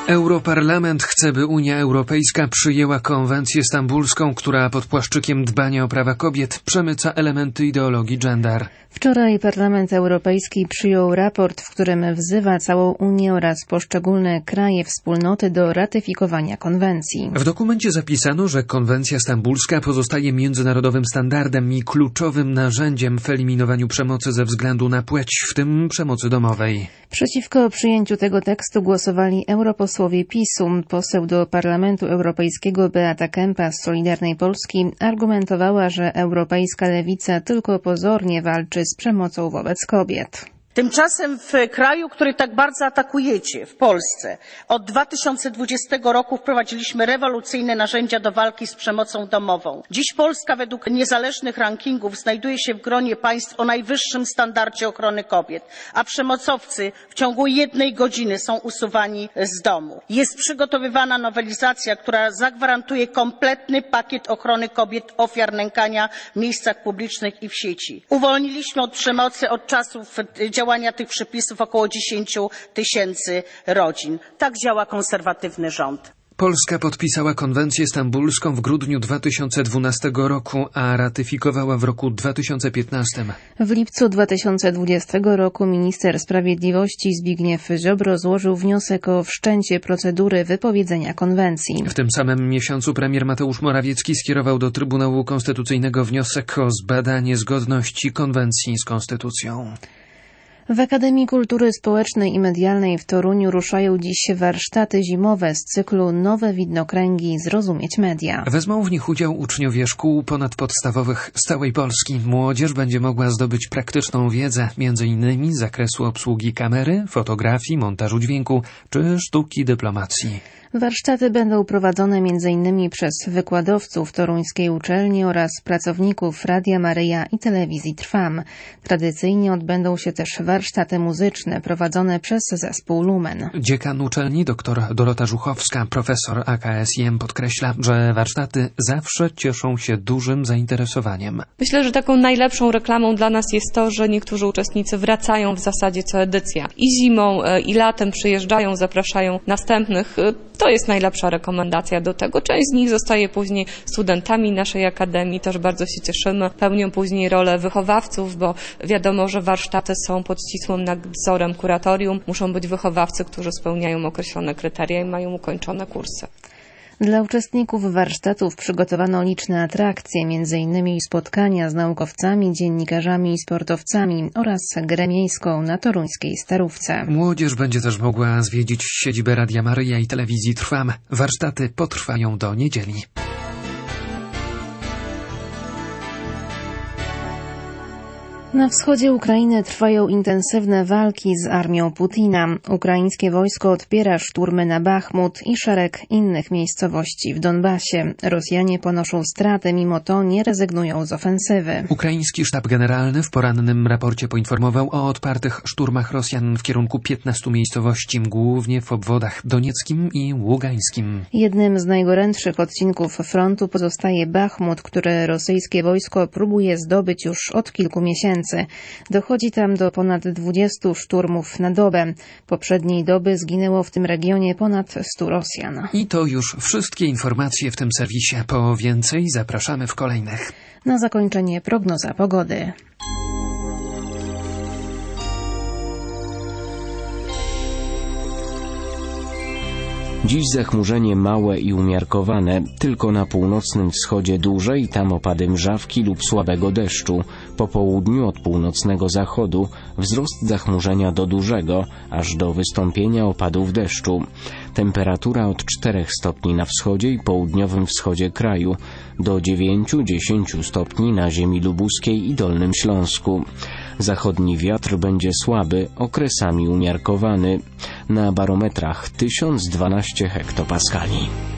Europarlament chce, by Unia Europejska przyjęła konwencję stambulską, która pod płaszczykiem dbania o prawa kobiet przemyca elementy ideologii gender. Wczoraj Parlament Europejski przyjął raport, w którym wzywa całą Unię oraz poszczególne kraje wspólnoty do ratyfikowania konwencji. W dokumencie zapisano, że konwencja stambulska pozostaje międzynarodowym standardem i kluczowym narzędziem w eliminowaniu przemocy ze względu na płeć, w tym przemocy domowej. Przeciwko przyjęciu tego tekstu głosowali europosłowie PiS-u. Poseł do Parlamentu Europejskiego Beata Kempa z Solidarnej Polski argumentowała, że europejska lewica tylko pozornie walczy z przemocą wobec kobiet. Tymczasem w kraju, który tak bardzo atakujecie, w Polsce, od 2020 roku wprowadziliśmy rewolucyjne narzędzia do walki z przemocą domową. Dziś Polska według niezależnych rankingów znajduje się w gronie państw o najwyższym standardzie ochrony kobiet, a przemocowcy w ciągu 1 godziny są usuwani z domu. Jest przygotowywana nowelizacja, która zagwarantuje kompletny pakiet ochrony kobiet ofiar nękania w miejscach publicznych i w sieci. Uwolniliśmy od przemocy od czasów działania tych przepisów około 10 tysięcy rodzin. Tak działa konserwatywny rząd. Polska podpisała konwencję stambulską w grudniu 2012 roku, a ratyfikowała w roku 2015. W lipcu 2020 roku minister sprawiedliwości Zbigniew Ziobro złożył wniosek o wszczęcie procedury wypowiedzenia konwencji. W tym samym miesiącu premier Mateusz Morawiecki skierował do Trybunału Konstytucyjnego wniosek o zbadanie zgodności konwencji z konstytucją. W Akademii Kultury Społecznej i Medialnej w Toruniu ruszają dziś warsztaty zimowe z cyklu Nowe widnokręgi Zrozumieć Media. Wezmą w nich udział uczniowie szkół ponadpodstawowych z całej Polski. Młodzież będzie mogła zdobyć praktyczną wiedzę, m.in. z zakresu obsługi kamery, fotografii, montażu dźwięku czy sztuki dyplomacji. Warsztaty będą prowadzone m.in. przez wykładowców toruńskiej uczelni oraz pracowników Radia Maryja i Telewizji Trwam. Tradycyjnie odbędą się też warsztaty muzyczne prowadzone przez zespół Lumen. Dziekan uczelni dr Dorota Żuchowska, profesor AKSIM, podkreśla, że warsztaty zawsze cieszą się dużym zainteresowaniem. Myślę, że taką najlepszą reklamą dla nas jest to, że niektórzy uczestnicy wracają w zasadzie co edycja. I zimą, i latem przyjeżdżają, zapraszają następnych. To jest najlepsza rekomendacja do tego. Część z nich zostaje później studentami naszej akademii, też bardzo się cieszymy. Pełnią później rolę wychowawców, bo wiadomo, że warsztaty są pod ścisłym nadzorem kuratorium. Muszą być wychowawcy, którzy spełniają określone kryteria i mają ukończone kursy. Dla uczestników warsztatów przygotowano liczne atrakcje, m.in. spotkania z naukowcami, dziennikarzami i sportowcami oraz grę miejską na toruńskiej Starówce. Młodzież będzie też mogła zwiedzić siedzibę Radia Maryja i Telewizji Trwam. Warsztaty potrwają do niedzieli. Na wschodzie Ukrainy trwają intensywne walki z armią Putina. Ukraińskie wojsko odpiera szturmy na Bachmut i szereg innych miejscowości w Donbasie. Rosjanie ponoszą straty, mimo to nie rezygnują z ofensywy. Ukraiński sztab generalny w porannym raporcie poinformował o odpartych szturmach Rosjan w kierunku 15 miejscowości, głównie w obwodach donieckim i ługańskim. Jednym z najgorętszych odcinków frontu pozostaje Bachmut, który rosyjskie wojsko próbuje zdobyć już od kilku miesięcy. Dochodzi tam do ponad 20 szturmów na dobę. Poprzedniej doby zginęło w tym regionie ponad 100 Rosjan. I to już wszystkie informacje w tym serwisie. Po więcej zapraszamy w kolejnych. Na zakończenie prognoza pogody. Dziś zachmurzenie małe i umiarkowane, tylko na północnym wschodzie duże i tam opady mrzawki lub słabego deszczu. Po południu od północnego zachodu wzrost zachmurzenia do dużego, aż do wystąpienia opadów deszczu. Temperatura od 4 stopni na wschodzie i południowym wschodzie kraju, do 9-10 stopni na ziemi lubuskiej i Dolnym Śląsku. Zachodni wiatr będzie słaby, okresami umiarkowany. Na barometrach 1012 hektopaskali.